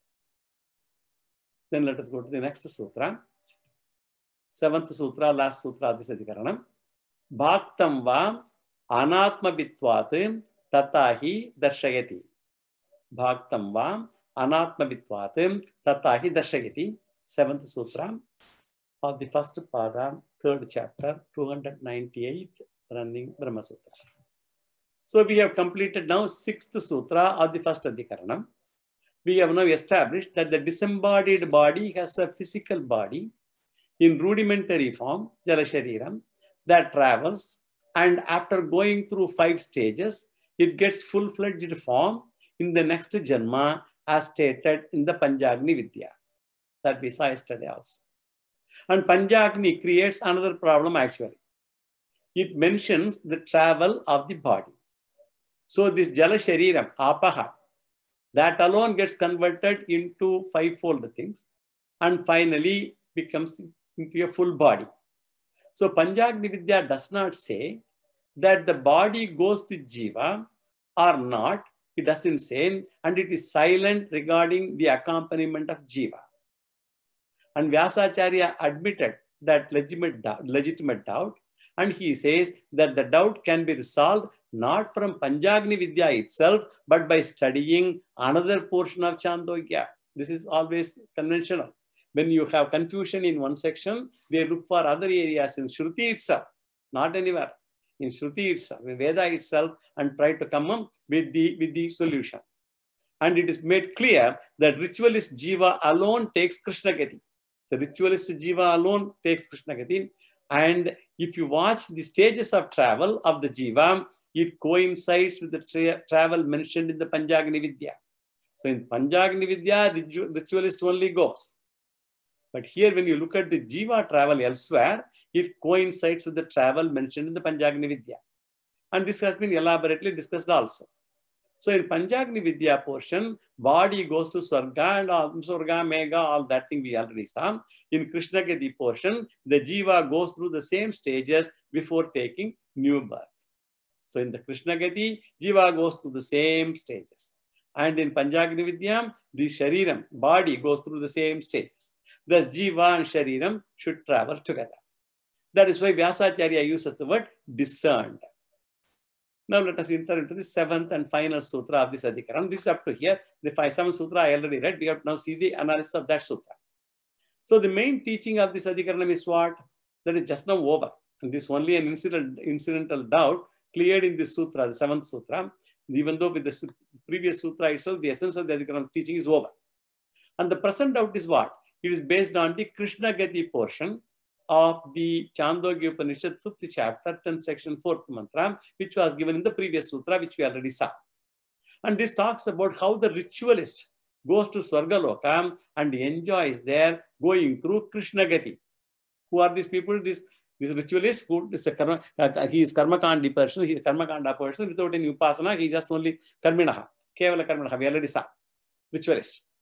Then let us go to the next sutra. Seventh sutra, last sutra of this adhikaranam. Bhaktam va anatma vitvat tatahi darshayati. Bhaktam va anatma vitvat tatahi darshayati. Seventh sutra of the first pada, third chapter, two hundred ninety-eighth running Brahma Sutra. So we have completed now sixth sutra of the first adhikaranam. We have now established that the disembodied body has a physical body in rudimentary form, Jala Shariram, that travels, and after going through five stages, it gets full-fledged form in the next Janma as stated in the Panjagni Vidya. That we saw yesterday also. And Panjagni creates another problem actually. It mentions the travel of the body. So this Jala Shariram, Apaha, that alone gets converted into fivefold things and finally becomes into a full body. So Panjagni Vidya does not say that the body goes with Jiva or not. It doesn't say, and it is silent regarding the accompaniment of Jiva. And Vyasacharya admitted that legitimate doubt, legitimate doubt, and he says that the doubt can be resolved not from Panjagni Vidya itself, but by studying another portion of Chandogya. This is always conventional. When you have confusion in one section, they look for other areas in Shruti itself, not anywhere. In Shruti itself, in Veda itself, and try to come up with the, with the solution. And it is made clear that ritualist Jiva alone takes Krishna Gati. The ritualist Jiva alone takes Krishna Gati. And if you watch the stages of travel of the Jiva, it coincides with the tra travel mentioned in the Panjagni Vidya. So in Panjagni Vidya, the ritualist only goes. But here, when you look at the Jiva travel elsewhere, it coincides with the travel mentioned in the Panjagni Vidya. And this has been elaborately discussed also. So in Panjagni Vidya portion, body goes to Swarga and all, Swarga, Mega, all that thing we already saw. In Krishna Gati portion, the Jiva goes through the same stages before taking new birth. So in the Krishna Gati, Jiva goes through the same stages. And in Panjagni Vidya, the Shariram, body goes through the same stages. Thus, Jiva and Shariram should travel together. That is why Vyasacharya uses the word discerned. Now let us enter into the seventh and final sutra of this adhikaram. This is up to here. The five, seventh sutra I already read. We have to now see the analysis of that sutra. So the main teaching of this adhikaram is what? That is just now over. And this only an incident, incidental doubt cleared in this sutra, the seventh sutra. Even though with the previous sutra itself, the essence of the adhikaram teaching is over. And the present doubt is what? It is based on the Krishna Gati portion of the Chandogya Upanishad, fifth chapter, tenth section, fourth mantra, which was given in the previous sutra, which we already saw. And this talks about how the ritualist goes to Swargaloka and enjoys there going through Krishna Gati. Who are these people? This, this ritualist, who is a karma, uh, he is Karmakandi person, he is Karmakanda person without any upasana, he is just only Karminaha, Kevala Karminaha, we already saw. Ritualist.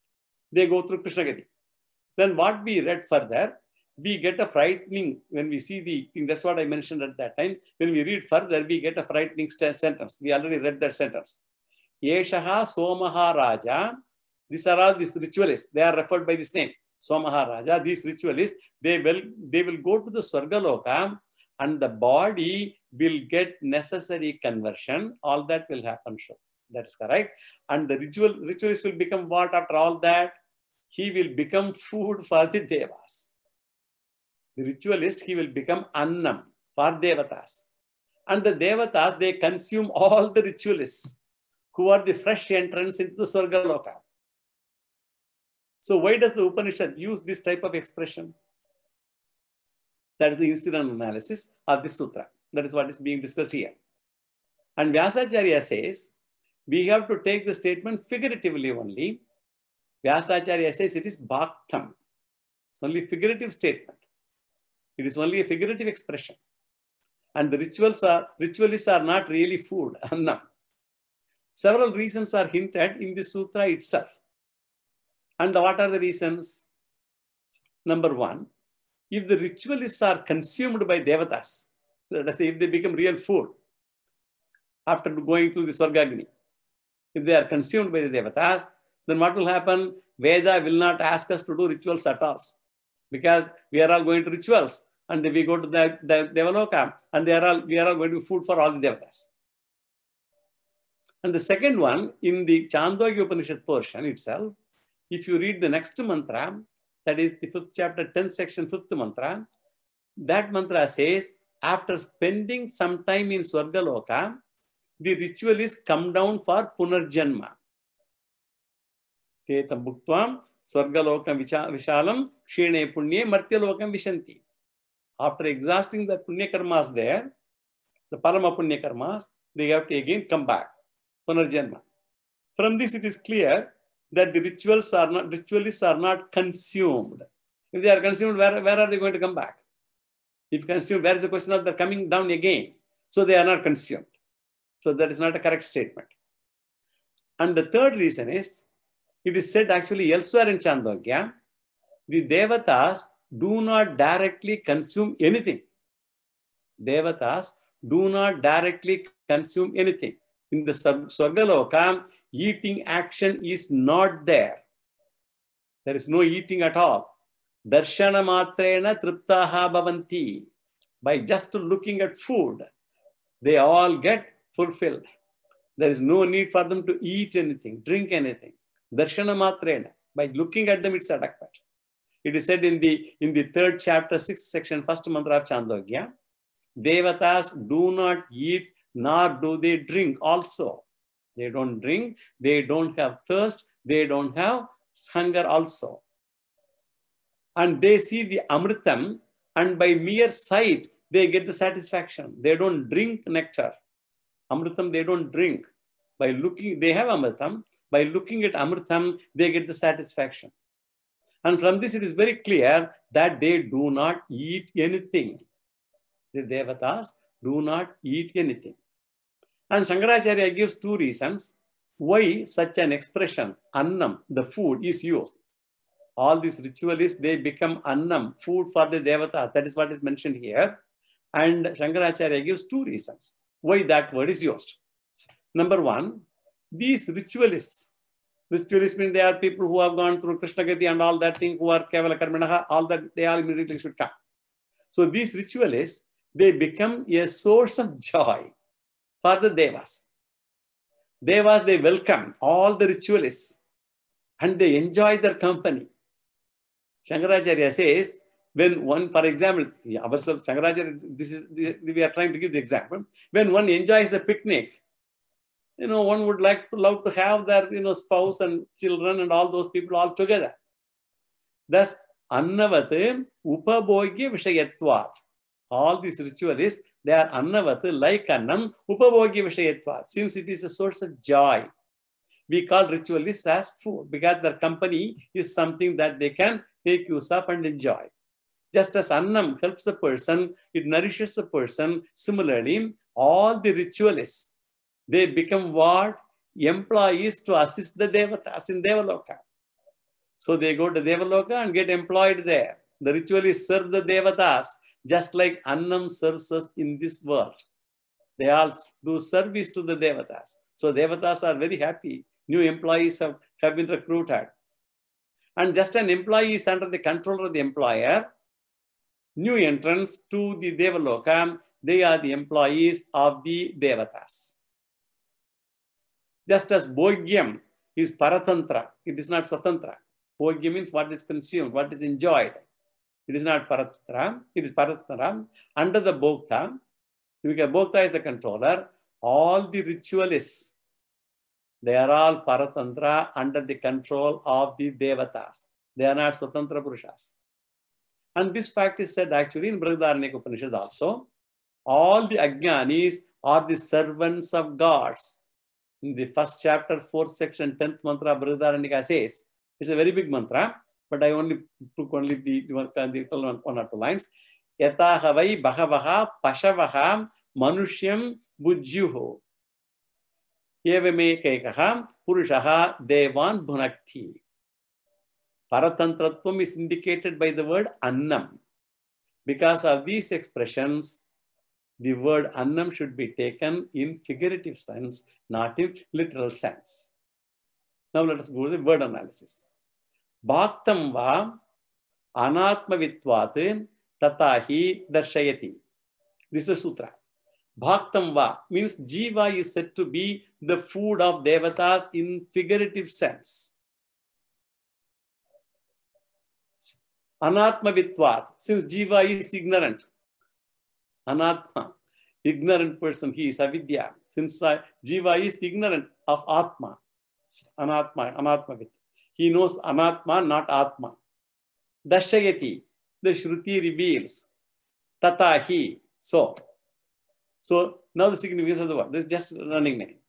they go through Krishna Gati. Then what we read further, we get a frightening, when we see the thing, that's what I mentioned at that time. When we read further, we get a frightening sentence. We already read that sentence. Yeshaha Somaha Raja. These are all these ritualists. They are referred by this name. Somaha Raja. These ritualists, they will, they will go to the Swargaloka and the body will get necessary conversion. All that will happen. Sure. That is correct. And the ritual ritualist will become what after all that? He will become food for the devas. The ritualist, he will become annam for devatas. And the devatas, they consume all the ritualists who are the fresh entrants into the Swargaloka. So why does the Upanishad use this type of expression? That is the incident analysis of this sutra. That is what is being discussed here. And Vyasacharya says, we have to take the statement figuratively only. Vyasacharya says it is bhaktam. It's only a figurative statement. It is only a figurative expression. And the rituals are, ritualists are not really food, annam. Several reasons are hinted in the sutra itself. And what are the reasons? Number one, if the ritualists are consumed by devatas, let us say if they become real food after going through the Swargagni, if they are consumed by the devatas, then what will happen? Veda will not ask us to do rituals at all. Because we are all going to rituals and then we go to the, the Devaloka and they are all, we are all going to be food for all the devatas. And the second one, in the Chandogya Upanishad portion itself, if you read the next mantra, that is the fifth chapter, tenth section, fifth mantra, that mantra says, after spending some time in Swargaloka, the ritualists come down for Punarjanma. Tetam bhuktvam Swargalokam vishalam kshene punye martyalokam vishanti. After exhausting the punya karmas there, the parama punya karmas, they have to again come back. Punarjanma. From this it is clear that the rituals are not, ritualists are not consumed. If they are consumed, where, where are they going to come back? If consumed, where is the question of they're coming down again? So they are not consumed. So that is not a correct statement. And the third reason is, it is said actually elsewhere in Chandogya, the devatas do not directly consume anything. Devatas do not directly consume anything. In the Swargaloka, eating action is not there. There is no eating at all. Darshana matrena triptaha bhavanti. By just looking at food, they all get fulfilled. There is no need for them to eat anything, drink anything. Darshana matrena. By looking at them, it's adequate. It is said in the, in the third chapter, sixth section, first mantra of Chandogya, devatas do not eat, nor do they drink also. They don't drink, they don't have thirst, they don't have hunger also. And they see the amritam, and by mere sight, they get the satisfaction. They don't drink nectar. Amritam, they don't drink. By looking, they have amritam. By looking at amritam, they get the satisfaction. And from this, it is very clear that they do not eat anything. The devatas do not eat anything. And Shankaracharya gives two reasons why such an expression, annam, the food, is used. All these ritualists, they become annam, food for the devatas. That is what is mentioned here. And Shankaracharya gives two reasons why that word is used. Number one, these ritualists, ritualists mean they are people who have gone through Krishna Gati and all that thing, who are Kevala Karmanaha, all that, they all immediately should come. So these ritualists, they become a source of joy for the devas. Devas, they welcome all the ritualists and they enjoy their company. Shankaracharya says, when one, for example, ourselves, Shankaracharya, this is, this, we are trying to give the example. When one enjoys a picnic, you know, one would like to love to have their, you know, spouse and children and all those people all together. Thus, annavate upabhogya vishayatvat. All these ritualists, they are annavate like annam upabhogya vishayatvat. Since it is a source of joy, we call ritualists as food because their company is something that they can take use of and enjoy. Just as annam helps a person, it nourishes a person. Similarly, all the ritualists, they become what? Employees to assist the devatas in Devaloka. So they go to Devaloka and get employed there. The ritual is serve the Devatas, just like Annam serves us in this world. They all do service to the Devatas. So Devatas are very happy. New employees have, have been recruited. And just an employee is under the control of the employer. New entrants to the Devaloka, they are the employees of the Devatas. Just as Bhogyam is Paratantra, it is not Swatantra. Bhogyam means what is consumed, what is enjoyed. It is not Paratantra, it is Paratantra. Under the Bhokta, because Bhokta is the controller, all the ritualists, they are all Paratantra under the control of the Devatas. They are not Swatantra Purushas. And this fact is said actually in Brihadaranyaka Upanishad also. All the Ajnanis are the servants of gods. In the first chapter, fourth section, tenth mantra, Brihadaranyaka says, it's a very big mantra, but I only took only the, the, the one, one or two lines. Yata havai bhagavaha pashavaha manushyam bujjuho. Evame kekaha purushaha devan bhunakti. Paratantratvam is indicated by the word annam. Because of these expressions, the word annam should be taken in figurative sense, not in literal sense. Now let us go to the word analysis. Bhaktam va anatmavitvat tatahi darshayati. This is a sutra. Bhaktam va means Jiva is said to be the food of Devatas in figurative sense. Anatmavitvat, since Jiva is ignorant. Anatma, ignorant person, he is avidya. Since uh, Jiva is ignorant of Atma, Anatma, Anatmavit. He knows Anatma, not Atma. Dashayati, the Shruti reveals. Tatahi, so. So now the significance of the word. This is just running meaning.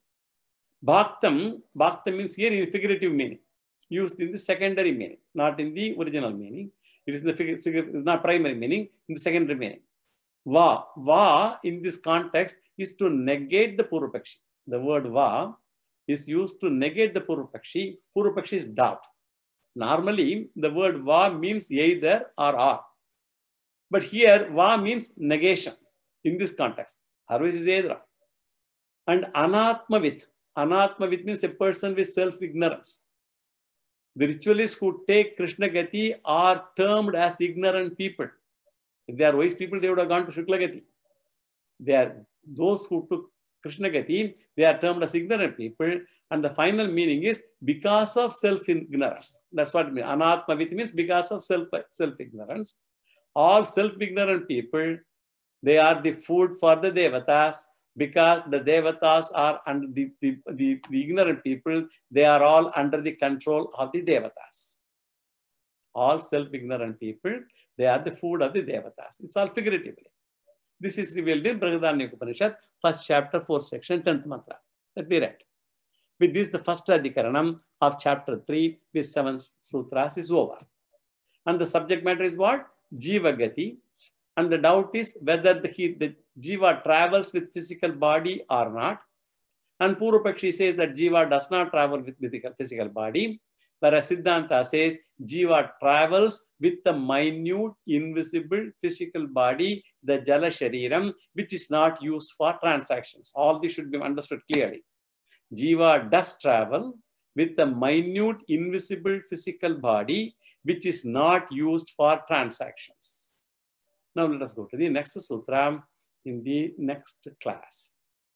Bhaktam, Bhaktam means here in figurative meaning, used in the secondary meaning, not in the original meaning. It is in the figure, not primary meaning, in the secondary meaning. Va, va in this context is to negate the Purvapakshi. The word va is used to negate the Purvapakshi. Purvapakshi is doubt. Normally, the word va means either or or. But here, va means negation in this context. Otherwise, is either or. And anatmavit. Anatmavit means a person with self-ignorance. The ritualists who take Krishna Gati are termed as ignorant people. If they are wise people, they would have gone to Shukla Gati. They are those who took Krishna Gati, they are termed as ignorant people. And the final meaning is because of self-ignorance. That's what it means. Anatmavit means because of self, self-ignorance. All self-ignorant people, they are the food for the Devatas, because the Devatas are under the, the, the, the ignorant people, they are all under the control of the Devatas. All self-ignorant people, they are the food of the Devatas. It's all figuratively. This is revealed in Brihadaranyaka Upanishad, first chapter, fourth section, tenth mantra. Let me read. With this, the first adhikaranam of chapter three with seven sutras is over. And the subject matter is what? Jiva Gati. And the doubt is whether the, the Jiva travels with physical body or not. And Purvapakshi says that Jiva does not travel with physical, physical body. Whereas Siddhanta says Jiva travels with the minute, invisible physical body, the Jala Shariram, which is not used for transactions. All this should be understood clearly. Jiva does travel with the minute, invisible physical body, which is not used for transactions. Now let us go to the next sutra in the next class.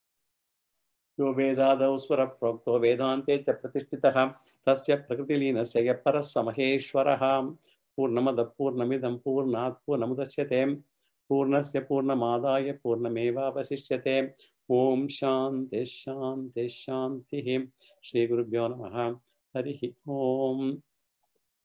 Yo vedada usvara prokto vedante cha pratishtitaha tasya prakritilīnasya parasamaheshvaraha purnamada purnamidam purnat purnamudachyate purnasya purnamadaya purnameva vasishyate om shanti shanti shanti Shri Gurubhyo namaha Harihi Om.